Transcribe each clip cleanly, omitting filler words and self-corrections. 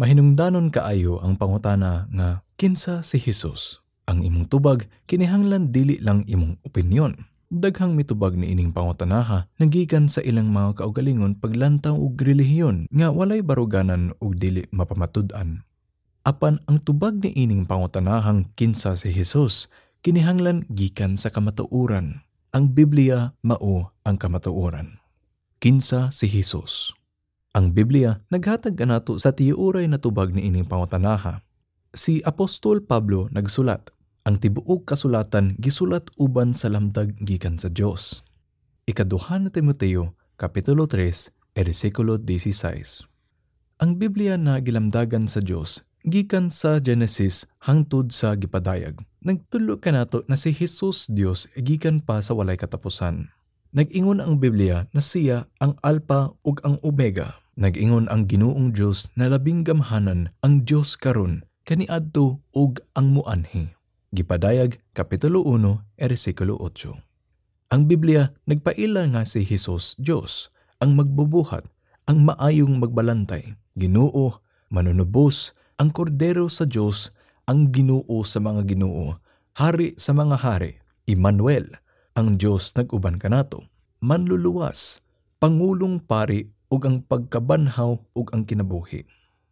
Mahinungdanon kaayo ang pangutana nga kinsa si Jesus. Ang imong tubag kinahanglan dili lang imong opinyon. Daghang mitubag ni ining pangutanaha nagikan sa ilang mga kaugalingon paglantaw og relihiyon nga walay baruganan ug dili mapamatud-an. Apan ang tubag ni ining pangutanahang kinsa si Jesus kinahanglan gikan sa kamatuoran. Ang Biblia mao ang kamatuoran. Kinsa si Jesus? Ang Biblia naghatag kanato sa tiuray na tubag ni ining pangutanaha. Si Apostol Pablo nagsulat, ang tibuok kasulatan gisulat uban sa lamdag gikan sa Dios. Ikaduha na Timoteo, Kapitulo 3, Ersikulo 16. Ang Biblia na gilamdagan sa Dios gikan sa Genesis hangtod sa gipadayag. Nagtulo kanato na si Jesus Dios gikan pa sa walay katapusan. Nag-ingon ang Biblia na siya ang Alpha ug ang Omega. Nag-ingon ang Ginoong Dios na labing gamhanan ang Dios karon kaniadto ug ang muanhi. Gipadayag Kapitulo 1, Ersikulo 8. Ang Biblia nagpaila nga si Jesus Dios, ang magbubuhat, ang maayong magbalantay, Ginoo, manunubos, ang kordero sa Dios, ang Ginoo sa mga Ginoo, hari sa mga hari, Emmanuel, ang Dios nag-uban kanato, manluluwas, pangulong pari ug ang pagkabanhaw ug ang kinabuhi.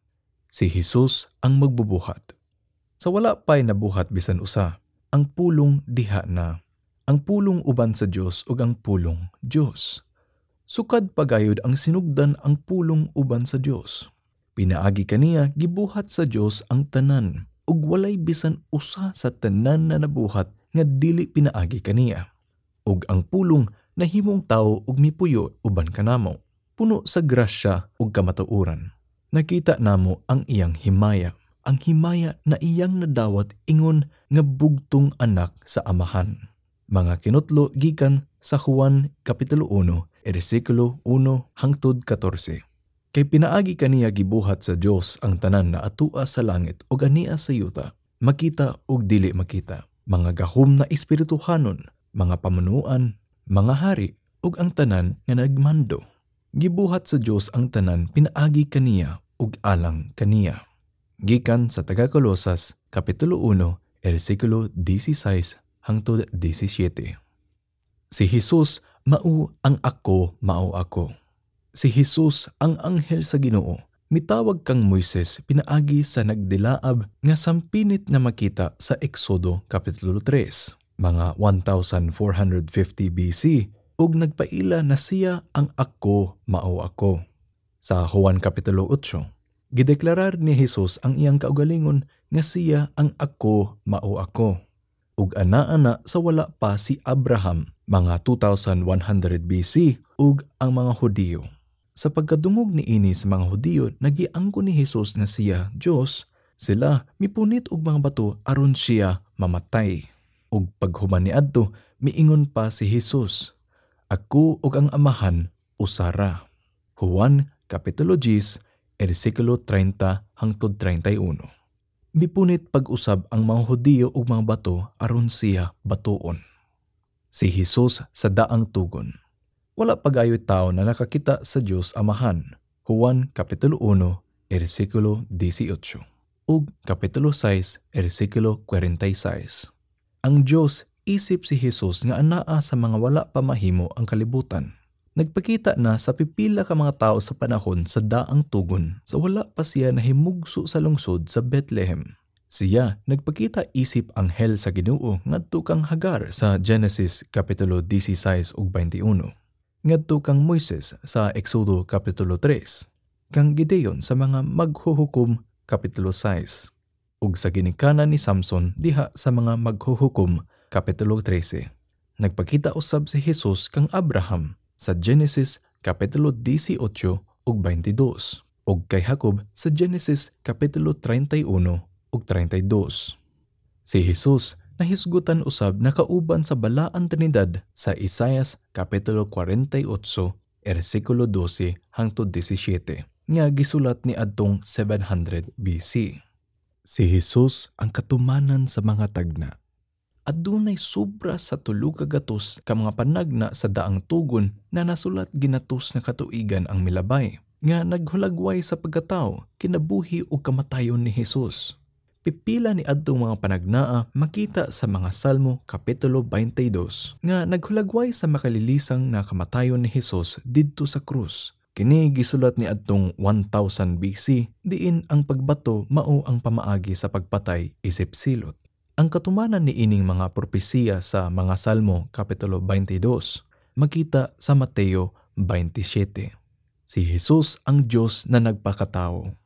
Si Jesus ang magbubuhat. Sa wala pa'y nabuhat bisan usa, ang pulong diha na. Ang pulong uban sa Dios ug ang pulong Dios. Sukad pagayod ang sinugdan ang pulong uban sa Dios. Pinaagi kaniya gibuhat sa Dios ang tanan ug walay bisan usa sa tanan na nabuhat nga dili pinaagi kaniya. Ug ang pulong nahimong tawo ug mipuyo uban kanamo, puno sa grasya ug kamatuoran. Nakita namo ang iyang himaya, ang himaya na iyang nadawat ingon nga bugtong anak sa amahan. Mga kinutlo gikan sa Juan Kapitulo 1, Ersikulo 1 hangtod 14. Kay pinaagi kaniya gibuhat sa Dios ang tanan na atua sa langit ug ania sa yuta, makita ug dili makita, mga gahom na espirituhanon, mga pamunuan, mga hari ug ang tanan nga nagmando. Gibuhat sa Dios ang tanan pinaagi kaniya ug alang kaniya. Gikan sa taga-Kolosas Kapitulo 1, Ersikulo 16 hangtod 17. Si Jesus mao ang ako, mao ako. Si Jesus ang anghel sa Ginoo. Mitawag kang Moises pinaagi sa nagdilaab nga sampinit na makita sa Exodo Kapitulo 3, mga 1450 BC, ug nagpaila na siya ang ako, mao ako. Sa Juan Kapitulo 8, gideklarar ni Jesus ang iyang kaugalingon nga siya ang ako, mao ako. Ug ana-ana sa wala pa si Abraham, mga 2100 BC, ug ang mga Hudiyo. Sa pagkadungog ni ini sa mga Hudiyo, nagiangko ni Jesus na siya Dios, sila mipunit og mga bato aron siya mamatay. Ug paghuman niadto, miingon pa si Jesus, ako ug ang amahan usara. Juan Kapitulo 10, Ersikulo 30 hangtod 31. Mipunit pag-usab ang mga Hudiyo ug mga bato aron siya batuon. Si Jesus sa daang tugon. Wala pagayoy tao na nakakita sa Dios Amahan. Juan Kapitulo 1, Ersikulo 18 ug Kapitulo 6, Ersikulo 46. Ang Dios isip si Jesus nga anaa sa mga wala pa mahimo ang kalibutan. Nagpakita na sa pipila ka mga tao sa panahon sa daang tugon sa wala pa siya nahimugso sa lungsod sa Bethlehem. Siya nagpakita isip anghel sa Ginoo ngadto kang Hagar sa Genesis Kapitulo 16 ug 21. Ngadto kang Moises sa Exodo Kapitulo 3. Kang Gideon sa mga maghuhukom Kapitulo 6. Ug sa ginikanan ni Samson diha sa mga maghuhukom Kapitulo 13. Nagpakita usab si Jesus kang Abraham sa Genesis Kapitulo 18 ug 22 ug kay Jacob sa Genesis Kapitulo 31 ug 32. Si Jesus nahisgutan usab na kauban sa balaan Trinidad sa Isaias Kapitulo 48 Ersikulo 12 hangtod 17 nga gisulat ni adtong 700 BC. Si Jesus ang katumanan sa mga tagna. Adunay sobra sa 3 ka gatos ka mga panagna sa daang tugon na nasulat ginatos na katuigan ang milabay. nga naghulagway sa pagkatao, kinabuhi ug kamatayon ni Hesus. Pipila ni adtong mga panagnaa makita sa mga Salmo Kapitulo 22 nga naghulagway sa makalilisang na kamatayon ni Hesus didto sa krus. Kini gisulat ni adtong 1000 BC diin ang pagbato mao ang pamaagi sa pagpatay isip silot. Ang katumanan ni ining mga propesiya sa mga Salmo Kapitulo 22 makita sa Mateo 27. Si Hesus ang Diyos na nagpakatao.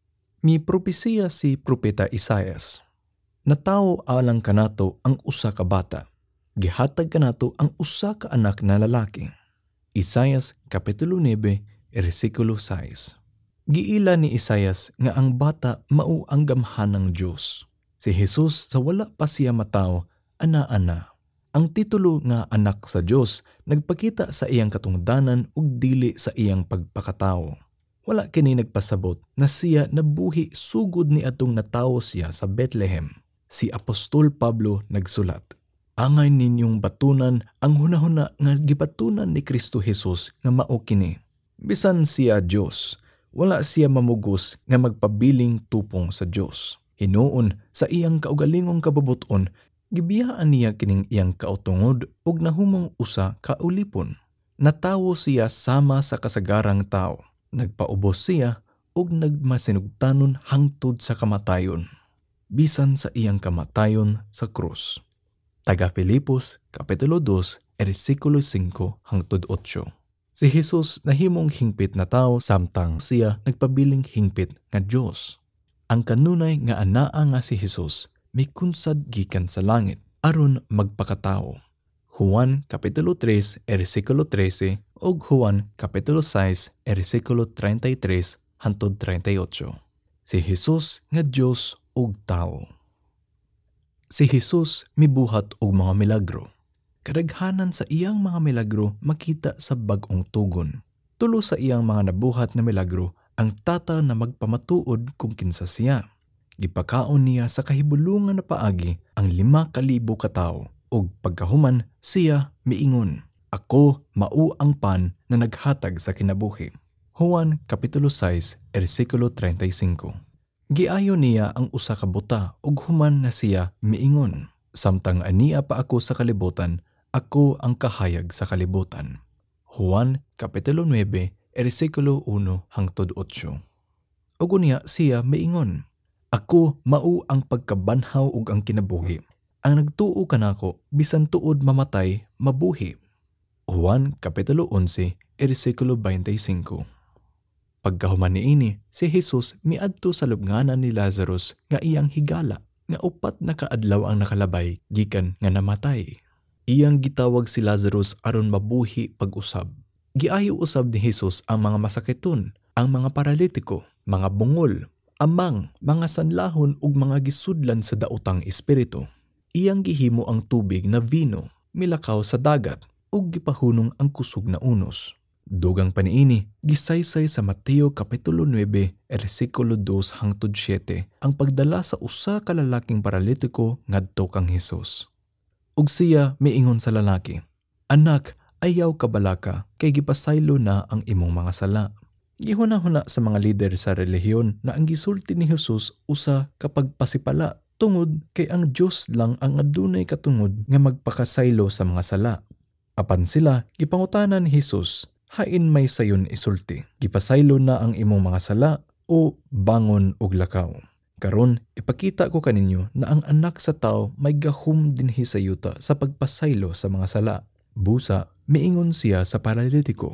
Mi propesiya si Propeta Isaias. Natawo alang kanato ang usa ka bata. Gihatag kanato ang usa ka anak na lalaki. Isaias Kapitulo 9, versikulo 6. Giila ni Isaias nga ang bata mao ang gamhan ng Diyos. Si Hesus sa wala pa siya matawo, ana-ana. Ang titulo nga anak sa Diyos nagpakita sa iyang katungdanan ug dili sa iyang pagpakatao. Wala kini nagpasabot na siya nabuhi sugod ni atong natawo siya sa Bethlehem. Si Apostol Pablo nagsulat, "Angay ninyong batunan ang hunahuna nga gibatunan ni Kristo Hesus nga mao kini. Bisan siya Dios, wala siya mamugos nga magpabiling tupong sa Dios. Hinuon sa iyang kaugalingong kababuton, gibiyaan niya kining iyang kautungod ug nahumong usa ka ulipon. Natawo siya sama sa kasagarang tao. Nagpaubos siya ug nagmasinugtanon hangtod sa kamatayon, bisan sa iyang kamatayon sa krus." Taga Filipos Kapitulo 2, versikulo 5 hangtod 8. Si Hesus nahimong hingpit na tao samtang siya nagpabiling hingpit nga Dios. Ang kanunay nga anaa nga si Hesus mikunsad gikan sa langit aron magpakatao. Juan Kapitulo 3, versikulo 13 ug Juan Kapitulo 6, versikulo 33 hangtod 38. Si Hesus nga Dios ug tao. Si Hesus mibuhat og mga milagro. Kadaghanan sa iyang mga milagro makita sa bag-ong tugon. Tulo sa iyang mga nabuhat na milagro ang tata na magpamatuod kung kinsa siya. Gipakaon niya sa kahibulungan na paagi ang 5,000 ka tawo ug pagkahuman siya miingon, "Ako mao ang pan na naghatag sa kinabuhi." Juan Kapitulo 6, versikulo 35. Giayo niya ang usa ka buta ug human na siya miingon, "Samtang ania pa ako sa kalibutan, ako ang kahayag sa kalibutan." Juan Kapitulo 9, versikulo 1 hangtod 8. Ug unya siya miingon, "Ako mao ang pagkabanhaw ug ang kinabuhi. Ang nagtuo kanako bisan tuod mamatay, mabuhi." Juan Kapitulo 11, versikulo 25. Pagkahuman niini, si Hesus miadto sa lubnganan ni Lazarus nga iyang higala, nga 4 na kaadlaw ang nakalabay gikan nga namatay. Iyang gitawag si Lazarus aron mabuhi pag-usab. Giayo usab ni Hesus ang mga masakiton, ang mga paralitiko, mga bungol, amang, mga sanlahon ug mga gisudlan sa daotang espiritu. Iyang gihimo ang tubig na vino, milakaw sa dagat, ug gipahunong ang kusog na unos. Dugang paniini, gisaysay sa Mateo Kapitulo 9, versikulo 2 hangtod 7 ang pagdala sa usa ka lalaking paralitiko ngadto kang Hesus. Ug siya miingon sa lalaki, "Anak, ayaw kabalaka kay gipasaylo na ang imong mga sala." Gihuna-huna sa mga lider sa relihiyon na ang gisulti ni Hesus usa ka pagpasipala tungod kay ang Dios lang ang adunay katungod nga magpakasaylo sa mga sala. Apan sila gipangutanan ni Hesus, "Hain may sayon isulti? Gipasaylo na ang imong mga sala o bangon og lakaw? Karon ipakita ko kaninyo na ang anak sa tao may gahom dinhi sa yuta sa pagpasaylo sa mga sala." Busa, miingon siya sa paralitiko,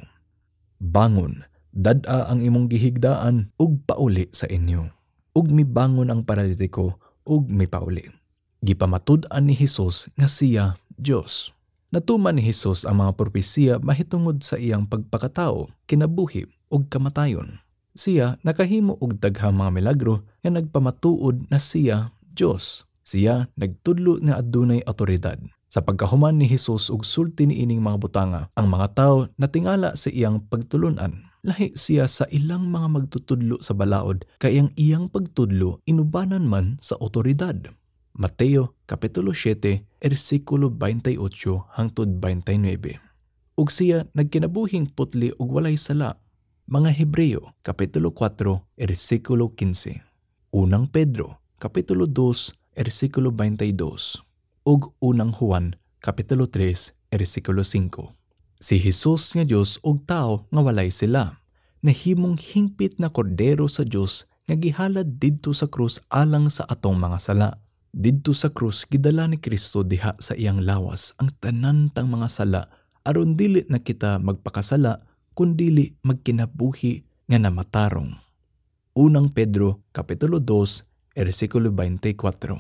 "Bangon, dad-a ang imong gihigdaan ug pauli sa inyo." Ug mibangon ang paralitiko ug mipauli. Gipamatud-an ni Hesus nga siya Dios. Natuman ni Hesus ang mga propesiya mahitungod sa iyang pagpakatao, kinabuhi ug kamatayon. Siya nakahimo og daghang mga milagro nga nagpamatuod na siya Dios. Siya nagtudlo nga adunay awtoridad. Sa pagkahuman ni Hesus ug sulti niining mga butanga, ang mga tawo natingala sa iyang pagtulunan. Lahi siya sa ilang mga magtutudlo sa balaod kay ang iyang pagtudlo inubanan man sa awtoridad. Mateo Kapitulo 7, versikulo 28 hangtod 29. Ug siya nagkinabuhing putli ug walay sala. Mga Hebreo, Kapitulo 4, Ersikulo 15. Unang Pedro, Kapitulo 2, Ersikulo 22. Ug Unang Juan, Kapitulo 3, Ersikulo 5. Si Jesus nga Dios ug tao nga walay sila, nahimong hingpit na kordero sa Dios nga gihalad didto sa krus alang sa atong mga sala. Didto sa krus gidala ni Kristo diha sa iyang lawas ang tanan tang mga sala aron dili na kita magpakasala kundili magkinabuhi nga namatarong. Unang Pedro, Kapitulo 2, Ersikulo 24.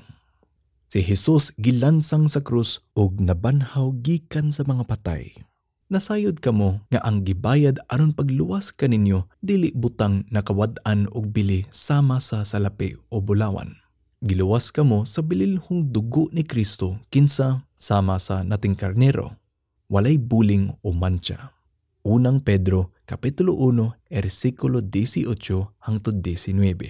Si Jesus gilansang sa krus ug nabanhaw gikan sa mga patay. Nasayod kamo nga ang gibayad aron pagluwas kaninyo dili butang nakawad-an og bili sama sa salapi o bulawan. Giluwas kamo sa bililhong dugo ni Kristo kinsa sama sa nating karnero. Walay buling o mantsa. Unang Pedro, Kapitulo 1, Ersikulo 18 hangtod 19.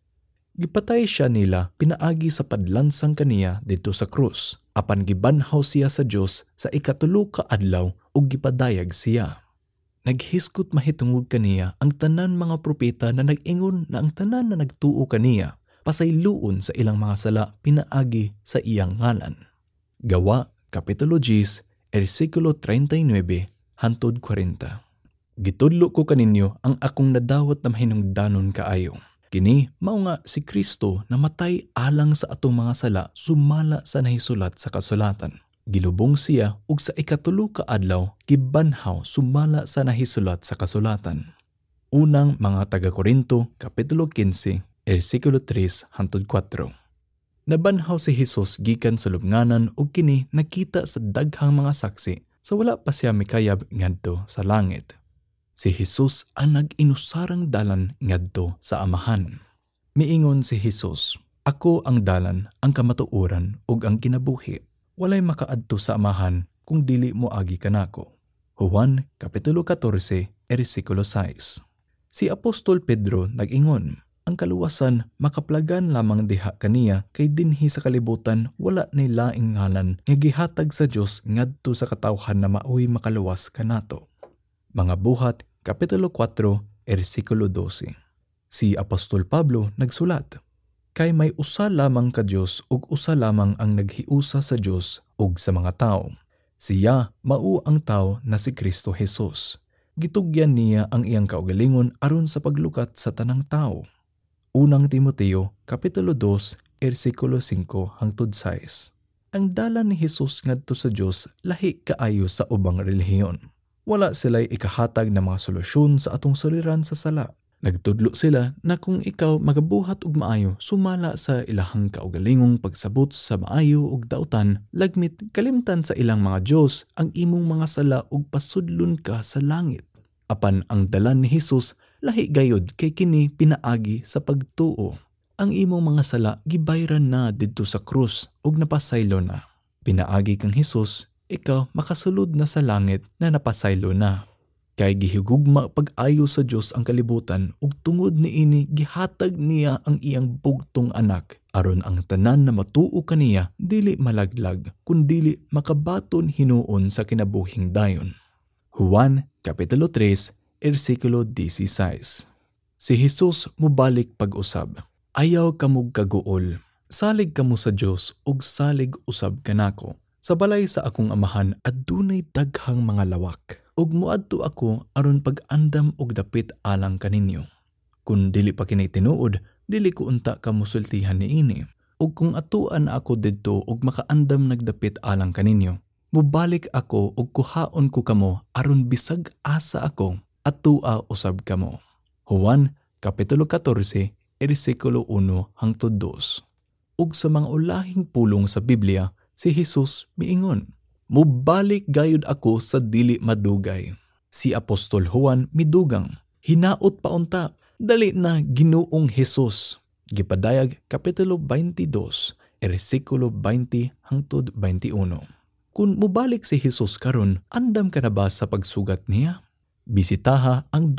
Gipatay siya nila pinaagi sa padlansang kaniya dito sa krus, apan gibanhaw siya sa Dios sa ikatulo ka adlaw ug gipadayag siya. Naghiskot mahitungod kaniya ang tanan mga propeta na nag-ingon na ang tanan na nagtuo kaniya pasayloon sa ilang mga sala pinaagi sa iyang ngalan. Gawa, Kapitulo 10, Ersikulo 39 hantod 40. Gitudlo ko kaninyo ang akong nadawat na mahinungdanon kaayo. Kini mao nga si Kristo namatay alang sa atong mga sala sumala sa nahisulat sa kasulatan. Gilubong siya ug sa ikatulo ka adlaw gibanhaw sumala sa nahisulat sa kasulatan. Unang mga taga-Korinto, Kapitulo 15, Ersikulo 3 hantod 4. Nabanhaw si Jesus gikan sa lubnganan ug kini nakita sa daghang mga saksi sa wala pa siya mikayab ngadto sa langit. Si Jesus ang nag-inusarang dalan ngadto sa Amahan. Miingon si Jesus, "Ako ang dalan, ang kamatuoran ug ang kinabuhi. Walay makaadto sa Amahan kung dili moagi kanako." Juan, Kapitulo 14, Ersikulo 6. Si Apostol Pedro nag-ingon, ang kaluwasan makaplagan lamang diha kaniya kay dinhi sa kalibutan wala ni laing ngalan nga gihatag sa Dios ngadto sa katawhan na maoy makaluwas kanato. Mga Buhat, Kapitulo 4, Ersikulo 12. Si Apostol Pablo nagsulat, "Kay may usa lamang ka Dios ug usa lamang ang naghiusa sa Dios ug sa mga tao. Siya mao ang tao na si Kristo Jesus. Gitugyan niya ang iyang kaugalingon aron sa paglukat sa tanang tao." Unang Timoteo, Kapitulo 2, Ersikulo 5 hangtod 6. Ang dalan ni Jesus ngadto sa Dios lahi kaayo sa ubang relihiyon. Wala sila'y ikahatag na mga solusyon sa atong suliran sa sala. Nagtudlo sila na kung ikaw magabuhat og maayo sumala sa ilahang kaugalingong pagsabot sa maayo ug dautan, lagmit kalimtan sa ilang mga Dios ang imong mga sala ug pasudlon ka sa langit. Apan ang dalan ni Jesus lahi gayud kay kini pinaagi sa pagtuo. Ang imong mga sala gibayran na didto sa krus ug napasaylo na. Pinaagi kang Jesus, ikaw makasulod na sa langit na napasaylo na. Kay gihigugma pag-ayo sa Dios ang kalibutan ug tungod niini gihatag niya ang iyang bugtong anak aron ang tanan na matuo kaniya dili malaglag kundili makabaton hinuon sa kinabuhing dayon. Juan, Kapitulo 3, Ersikulo 16. Si Jesus mubalik pag-usab. Ayaw kamog kaguol. Salig kamo sa Dios ug salig usab kanako. Sa balay sa akong amahan adunay daghang mga lawak. Ug moadto ako aron pag-andam og dapit alang kaninyo. Kung dili pa kini tinuod, dili ko unta ka musultihan niini. Ug kung atuan ako didto og makaandam nagdapit alang kaninyo, mubalik ako ug kuhaon ko kamo aron bisag asa ako atua usab kamo. Juan, Kapitulo 14, Ersikulo 1 hangtod 2. Ug sa mga ulahing pulong sa Biblia, si Jesus miingon, "Mubalik gayud ako sa dili madugay." Si Apostol Juan midugang, "Hinaot pa unta, dali na Ginoong Jesus." Gipadayag Kapitulo 22, Ersikulo 20 hangtod 21. Kung mubalik si Jesus karon, andam ka na ba sa pagsugat niya? Bisitaha ang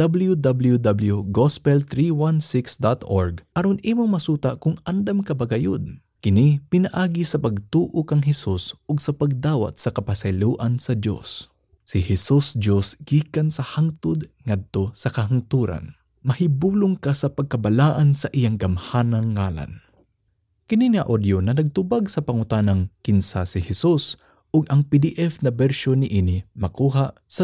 www.gospel316.org aron imong masuta kung andam ka ba gayud. Kini pinaagi sa pagtuo kang Hesus ug sa pagdawat sa kapasayloan sa Dios. Si Jesus Dios gikan sa hangtod ngadto sa kahangturan. Mahibulong ka sa pagkabalaan sa iyang gamhanang ngalan. Kini nga audio na nagtubag sa pangutanang kinsa si Jesus ug ang PDF na bersyon niini makuha sa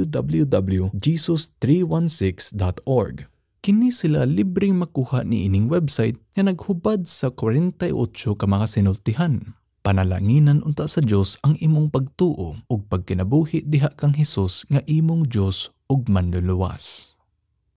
www.jesus316.org. Kini sila libreng makuha niining website nga naghubad sa 48 ka mga sinultihan. Panalanginan unta sa Dios ang imong pagtuo ug pagkinabuhi diha kang Jesus nga imong Dios ug manluluwas.